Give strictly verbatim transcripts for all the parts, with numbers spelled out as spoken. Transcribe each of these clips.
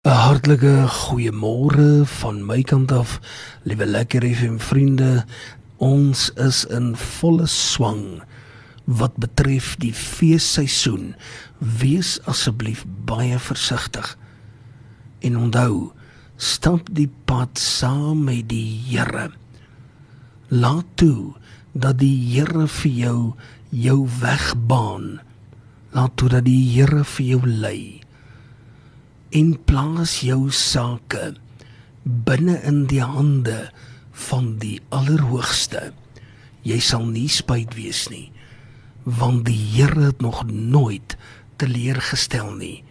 'n Hartlike goeiemôre van my kant af, liewe Lekker F M vriende. Ons is in volle swang wat betref die feesseisoen. Wees asseblief baie versigtig. En onthou, stap die pad saam met die Here. Laat toe dat die Here vir jou jou weg baan. Laat toe dat die Here vir jou lei. En plaas jou sake binne in die hande van die Allerhoogste. Jy sal nie spyt wees nie, want die Here het nog nooit teleurgestel nie.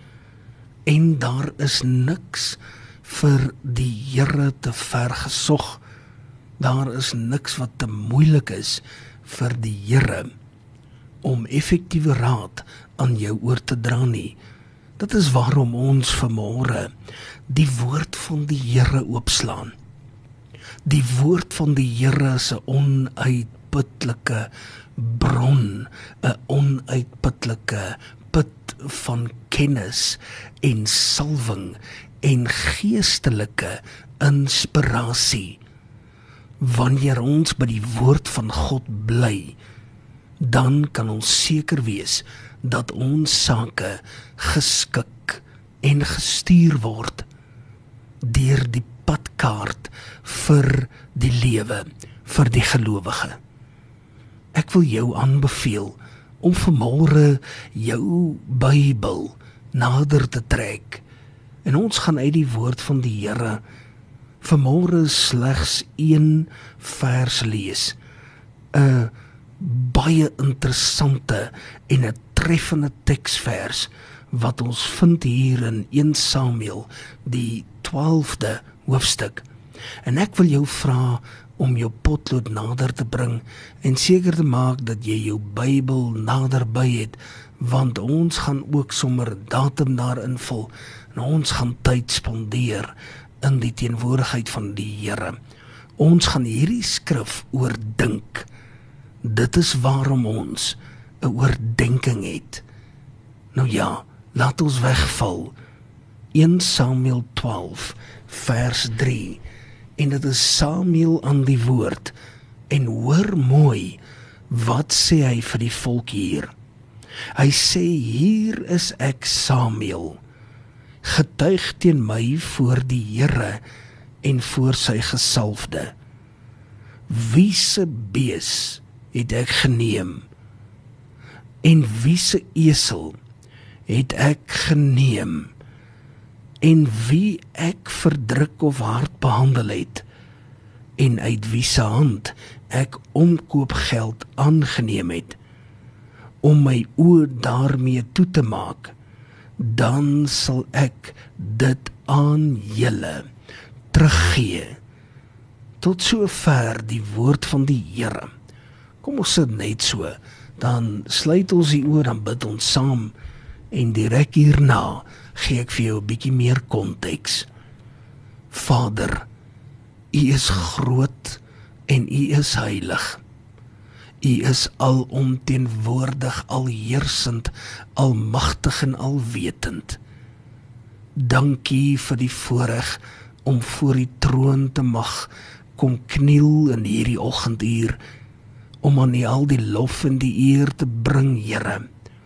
En daar is niks vir die Here te ver gesog. Daar is niks wat te moeilik is vir die Here om effektiewe raad aan jou oor te dra nie. Dit is waarom ons vanmôre die woord van die Here oopslaan. Die woord van die Here is 'n onuitputlike bron, 'n onuitputlike put van kennis en salwing en geestelike inspirasie. Wanneer ons by die woord van God bly, dan kan ons seker wees dat ons sake geskik en gestuur word deur die padkaart vir die lewe, vir die gelowige. Ek wil jou aanbeveel om vanmôre jou Bybel nader te trek, en ons gaan uit die woord van die Here vanmôre slegs een vers lees, 'n baie interessante en 'n treffende teksvers wat ons vind hier in Eerste Samuel, die twaalfde hoofstuk. En ek wil jou vra om jou potlood nader te bring en seker te maak dat jy jou Bybel naderby het, want ons gaan ook sommer datum daar invul en ons gaan tyd spandeer in die teenwoordigheid van die Here. Ons gaan hierdie skrif oordink. Dit is waarom ons 'n oordenking het. Nou ja, laat ons wegval. Eerste Samuel twaalf vers drie. En dit is Samuel aan die woord. En hoor mooi, wat sê hy vir die volk hier? Hy sê, hier is ek Samuel, getuig teen my voor die Here en voor sy gesalfde. Wie se bees het ek geneem, en wie se esel het ek geneem, en wie ek verdruk of hard behandel het, en uit wie se hand ek omkoopgeld aangeneem het, om my oë daarmee toe te maak, dan sal ek dit aan julle teruggee. Tot sover die woord van die Here. Kom ons sit net so, dan sluit ons die oor, dan bid ons saam, en direk hierna gee ek vir jou 'n bietjie meer konteks. Vader, U is groot en U is heilig. U is alomteenwoordig, alheersend, almagtig en alwetend. Dankie vir die voorreg om voor die troon te mag kom kniel in hierdie oggenduur, om aan U al die lof en die eer te bring, Here.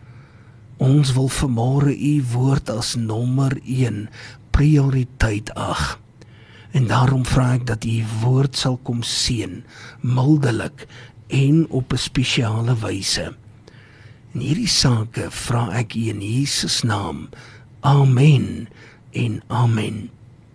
Ons wil vanmôre U woord as nommer een prioriteit ag. En daarom vra ek dat U woord sal kom seën, mildelik en op 'n spesiale wyse. En hierdie sake vra ek U in Jesus naam. Amen en amen.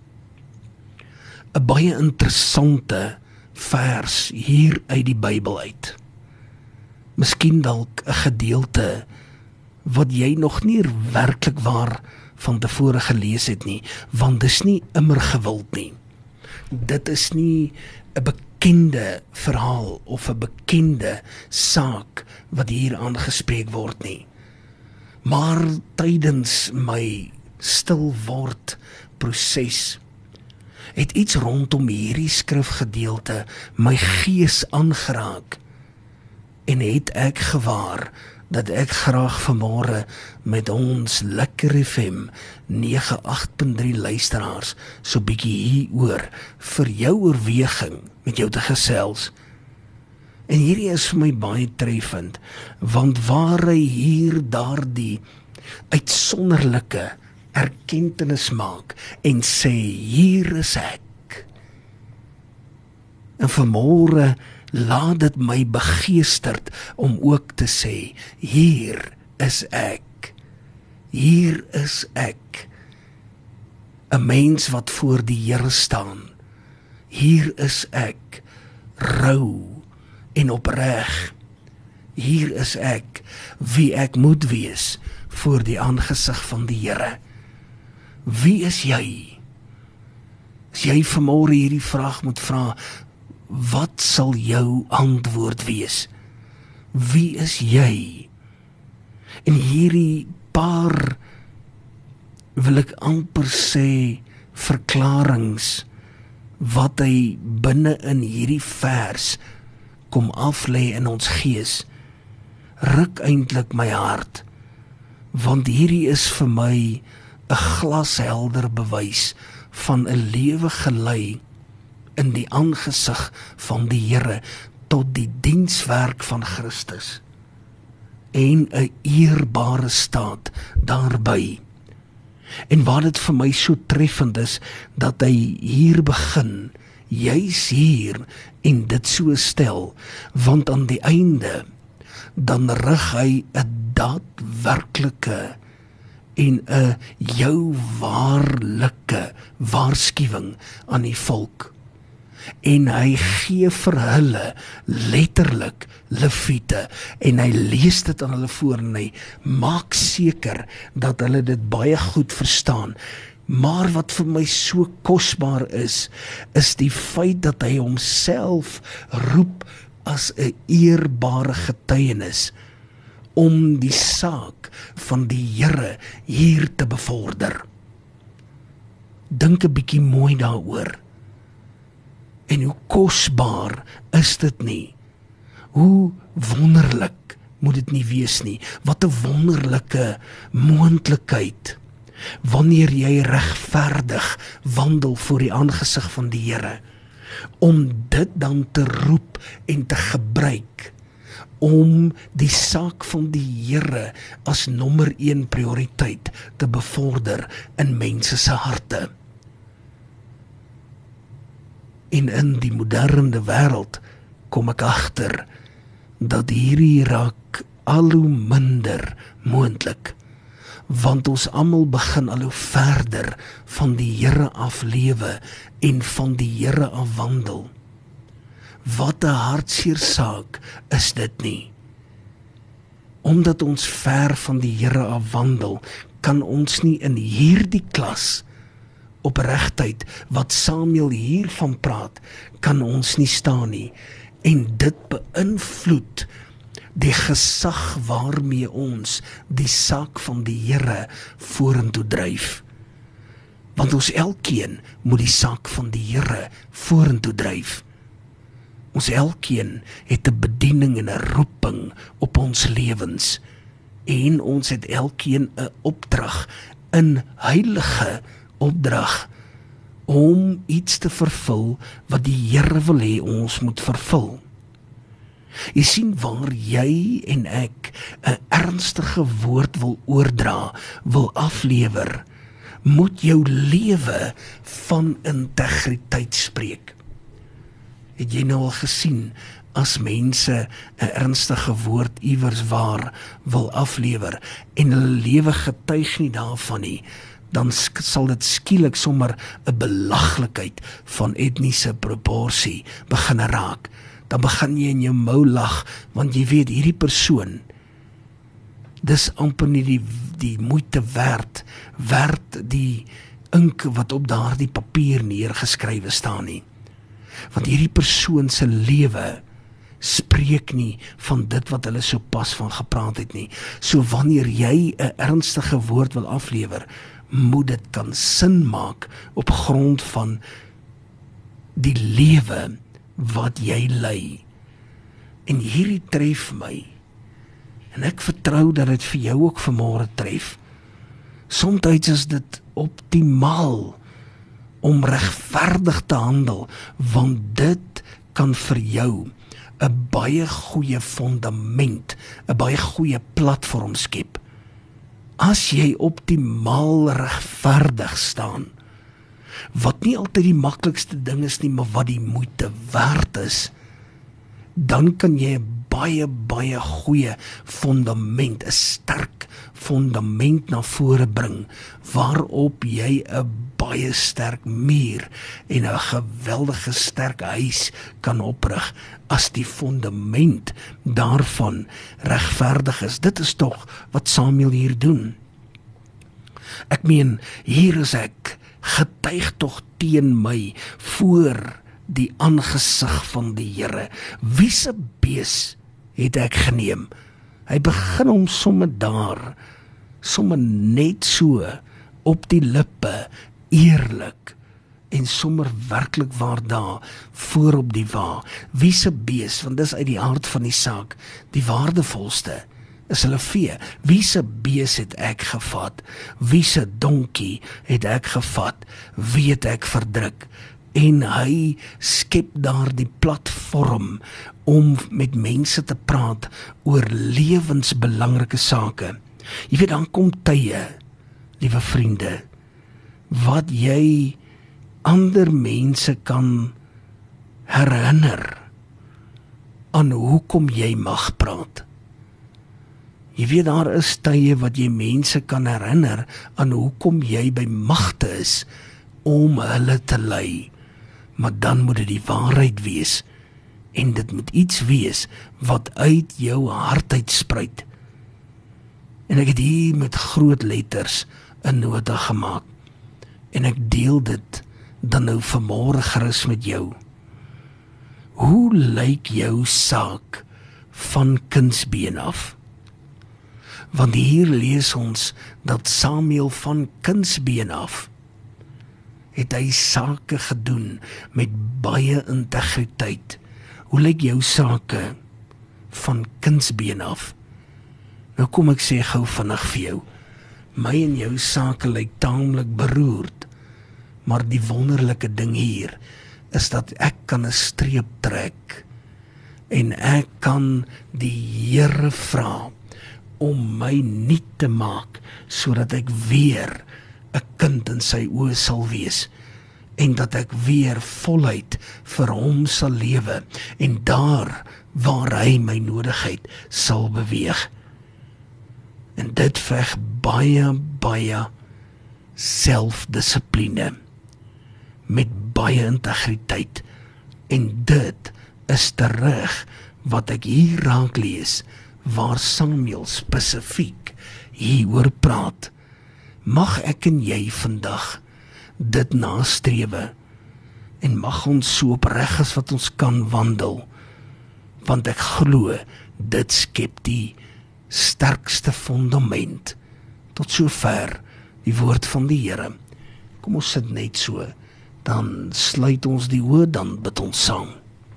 'n Baie interessante vers hier uit die Bybel uit. Miskien dalk 'n gedeelte wat jy nog nie werklik waar van tevore gelees het nie, want dis nie immer gewild nie. Dit is nie 'n bekende verhaal of 'n bekende saak wat hier aangespreek word nie. Maar tydens my stil word proses het iets rondom hierdie skrifgedeelte my gees aangeraak en het ek gewaar dat ek graag vanmôre met ons Lekker F M nege agt punt drie luisteraars so bietjie hieroor vir jou oorweging met jou te gesels. En hierdie is vir my baie treffend, want waar hy hier daardie uitsonderlike erkentenis maak en sê, hier is ek. En vanmôre laat dit my begeesterd om ook te sê, hier is ek, hier is ek, 'n mens wat voor die Here staan, hier is ek, rou en opreg, hier is ek, wie ek moet wees voor die aangesig van die Here. Wie is jy? As jy vanmôre hierdie vraag moet vra, wat sal jou antwoord wees? Wie is jy? En hierdie paar, wil ek amper sê, verklarings, wat hy binne in hierdie vers kom aflê in ons gees, ruk eintlik my hart, want hierdie is vir my 'n glashelder bewys van 'n lewe gelei in die aangesig van die Here tot die dienswerk van Christus en 'n eerbare staat daarby. En wat dit vir my so treffend is, dat hy hier begin, juis hier, en dit so stel, want aan die einde, dan rig hy 'n daadwerklike en 'n jou waarlike waarskuwing aan die volk. En hy gee vir hulle letterlik leviete, en hy lees dit aan hulle voor, en hy maak seker dat hulle dit baie goed verstaan. Maar wat vir my so kosbaar is, is die feit dat hy homself roep as 'n eerbare getuienis, om die saak van die Here hier te bevorder. Dink 'n bietjie mooi daaroor. En hoe kosbaar is dit nie? Hoe wonderlik moet dit nie wees nie? Wat 'n wonderlike moontlikheid, wanneer jy regverdig wandel voor die aangesig van die Here, om dit dan te roep en te gebruik, om die saak van die Here as nommer een prioriteit te bevorder in mense se harte. En in die moderne wêreld kom ek agter dat hierdie raak al hoe minder moontlik, want ons almal begin al hoe verder van die Here af lewe en van die Here af wandel. Wat 'n hartseer saak is dit nie? Omdat ons ver van die Here af wandel, kan ons nie in hierdie klas opregtheid wat Samuel hiervan praat, kan ons nie staan nie. En dit beïnvloed die gesag waarmee ons die saak van die Here vorentoe dryf. Want ons elkeen moet die saak van die Here vorentoe dryf. Ons elkeen het 'n bediening en 'n roeping op ons lewens, en ons het elkeen 'n opdrag, 'n heilige opdrag, om iets te vervul wat die Here wil hê ons moet vervul. Jy sien, waar jy en ek 'n ernstige woord wil oordra, wil aflewer, moet jou lewe van integriteit spreek. Het jy nou al gesien, as mense 'n ernstige woord iewers waar wil aflewer, en hulle lewe getuig nie daarvan nie, dan sal dit skielik sommer 'n belaglikheid van etniese proporsie begin raak. Dan begin jy in jou mou lag, want jy weet, hierdie persoon, dis amper nie die, die moeite werd, werd die ink wat op daardie papier neergeskrywe staan nie. Want hierdie persoon se lewe spreek nie van dit wat hulle so pas van gepraat het nie. So wanneer jy 'n ernstige woord wil aflewer, moet dit kan sin maak op grond van die lewe wat jy lei. En hierdie tref my, En ek vertrou dat dit vir jou ook vanmôre tref. Somstyds is dit optimaal om regverdig te handel, want dit kan vir jou 'n baie goeie fundament, 'n baie goeie platform skep. As jy optimaal regverdig staan, wat nie altyd die maklikste ding is nie, maar wat die moeite werd is, dan kan jy 'n baie, baie goeie fundament, 'n sterk fundament na vore bring, waarop jy 'n baie sterk muur en 'n geweldige sterk huis kan oprig, as die fundament daarvan regverdig is. Dit is tog wat Samuel hier doen. Ek meen, hier is ek, getuig tog teen my, voor die aangesig van die Here. Wie se bees het ek geneem? Hy begin hom somme daar, somme net so, op die lippe, eerlik, en sommer werklik waar daar, voor op die wa. Wie se bees, want dis uit die aard van die saak, die waardevolste, is hulle vee. Wie se bees het ek gevat? Wie se donkie het ek gevat? Wie het ek verdruk? En hy skep daar die platform om met mense te praat oor lewensbelangrike sake. Jy weet, dan kom tye, liewe vriende, wat jy ander mense kan herinner aan hoekom jy mag praat. Jy weet, daar is tye wat jy mense kan herinner aan hoekom jy by magte is om hulle te lei. Maar dan moet dit die waarheid wees, en dit moet iets wees wat uit jou hart uitspruit. En ek het hier met groot letters 'n nota gemaak, en ek deel dit dan nou vanmôre gerus met jou. Hoe lyk jou saak van kindsbeen af? Want hier lees ons dat Samuel van kindsbeen af het hy sake gedoen met baie integriteit. Hoe lyk jou sake van kindsbeen af? Nou kom ek sê gou vinnig vir jou, my en jou sake lyk taamlik beroerd, maar die wonderlike ding hier is dat ek kan 'n streep trek en ek kan die Here vra om my nuut te maak, sodat ek weer 'n kind in sy oë sal wees, en dat ek weer voluit vir hom sal lewe, en daar waar hy my nodigheid sal beweeg. En dit veg baie, baie selfdissipline, met baie integriteit, en dit is terug wat ek hier raak lees, waar Samuel spesifiek hieroor praat. Mag ek en jy vandag dit nastrewe, en mag ons so opreg as wat ons kan wandel, want ek glo, dit skep die sterkste fundament. Tot sover die woord van die Here. Kom ons sit net so, dan sluit ons die oë, dan bid ons saam.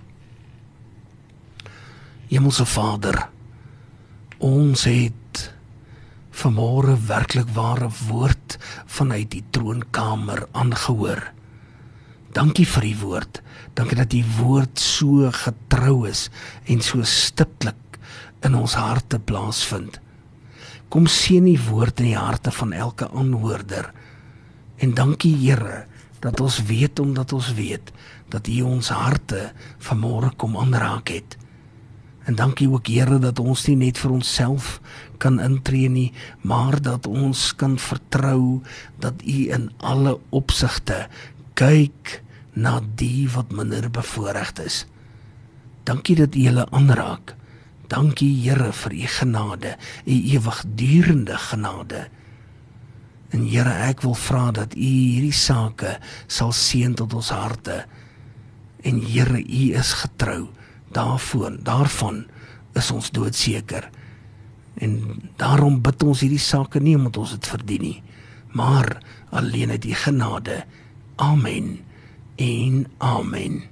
Hemelse Vader, ons het vanmôre werklik ware woord vanuit die troonkamer aangehoor. Dankie vir die woord. Dankie dat die woord so getrou is en so stiptelik in ons harte plaasvind. Kom seën die woord in die harte van elke aanhoorder. En dankie Here, dat ons weet omdat ons weet, dat U ons harte vanmôre kom aanraak het. En dankie ook Here, dat ons nie net vir onsself kan intree nie, maar dat ons kan vertrou, dat U in alle opsigte kyk na die wat minder bevoorregd is. Dankie dat U hulle aanraak. Dankie Here vir U genade, U ewigdurende genade. En Here, ek wil vra dat U hierdie sake sal seën tot ons harte. En Here, U is getrou. Daarvoor, daarvan is ons doodseker. En daarom bid ons hierdie sake nie omdat ons dit verdien nie, maar alleen uit U genade. Amen en amen.